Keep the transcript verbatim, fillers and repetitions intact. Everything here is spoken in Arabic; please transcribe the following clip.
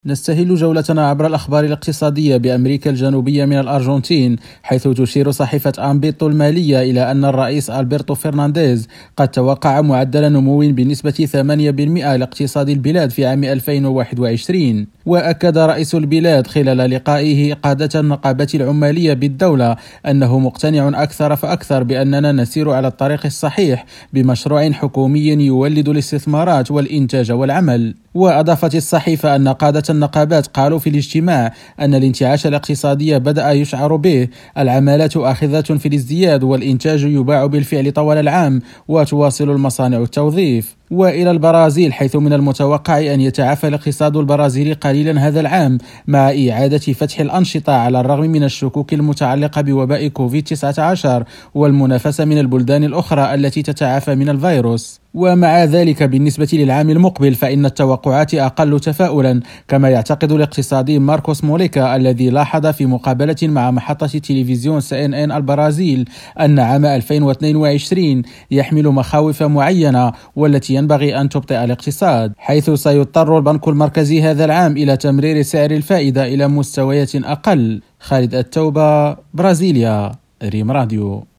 نستهل جولتنا عبر الأخبار الاقتصادية بأمريكا الجنوبية من الأرجنتين، حيث تشير صحيفة أمبيتو المالية إلى أن الرئيس ألبرتو فرنانديز قد توقع معدل نمو بنسبة ثمانية بالمئة لاقتصاد البلاد في عام ألفين وواحد وعشرين. وأكد رئيس البلاد خلال لقائه قادة النقابة العمالية بالدولة أنه مقتنع أكثر فأكثر بأننا نسير على الطريق الصحيح بمشروع حكومي يولد الاستثمارات والإنتاج والعمل. وأضافت الصحيفة أن قادة النقابات قالوا في الاجتماع أن الانتعاش الاقتصادي بدأ يشعر به، العمالة آخذة في الازدياد والإنتاج يباع بالفعل طوال العام وتواصل المصانع التوظيف. وإلى البرازيل، حيث من المتوقع أن يتعافى الاقتصاد البرازيلي قليلا هذا العام مع إعادة فتح الأنشطة على الرغم من الشكوك المتعلقة بوباء كوفيد تسعة عشر والمنافسة من البلدان الأخرى التي تتعافى من الفيروس. ومع ذلك بالنسبة للعام المقبل فإن التوقعات أقل تفاؤلا، كما يعتقد الاقتصادي ماركوس موليكا الذي لاحظ في مقابلة مع محطة تلفزيون سي إن إن البرازيل أن عام ألفين واثنين وعشرين يحمل مخاوف معينة والتي ينبغي أن تبطئ الاقتصاد، حيث سيضطر البنك المركزي هذا العام إلى تمرير سعر الفائدة إلى مستويات أقل. خالد التوبة، برازيليا، ريم راديو.